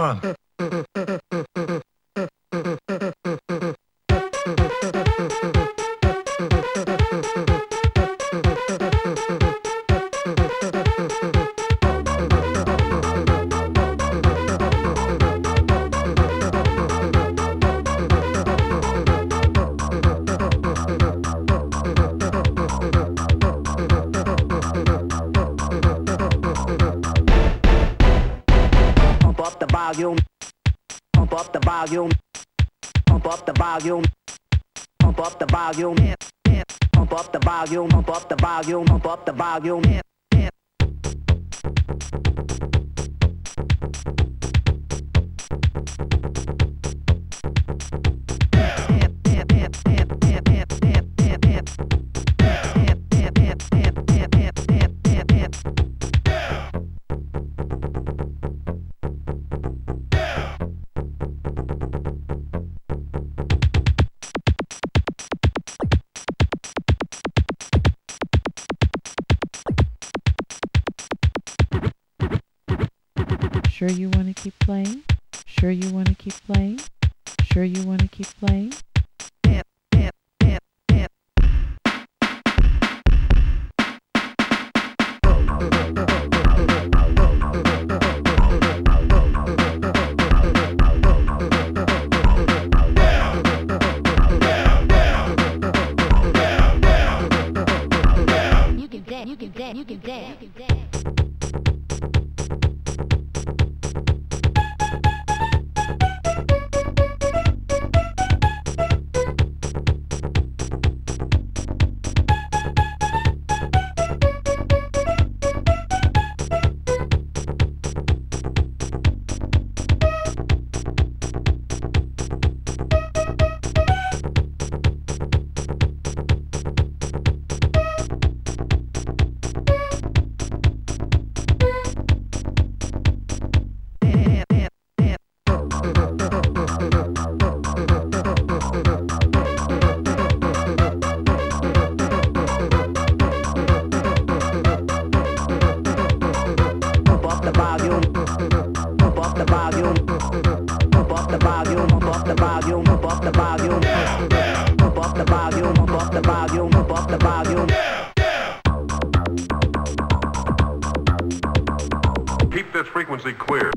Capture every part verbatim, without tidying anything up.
fun. Pump up the volume. Pump up the volume. Pump up the volume. Pump up the volume. Pump up the volume. Pump up the volume. Pump up the volume. Sure you want to keep playing? Sure you want to keep playing? Sure you want to keep playing? You can dance, you can dance, you can dance, you can dance. Pump up the volume. Pump up the volume. Pump up the volume. Pump up the volume. Pump up the volume. Pump up the volume. Pump up the volume. Pump up the volume. Keep this frequency clear.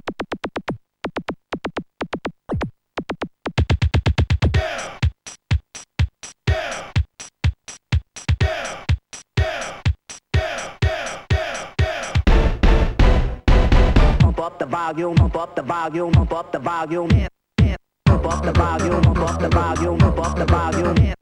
Pump up the volume. Pump up the volume. Pump up the volume. Pump up the volume. Pump up the volume. Pump up the volume.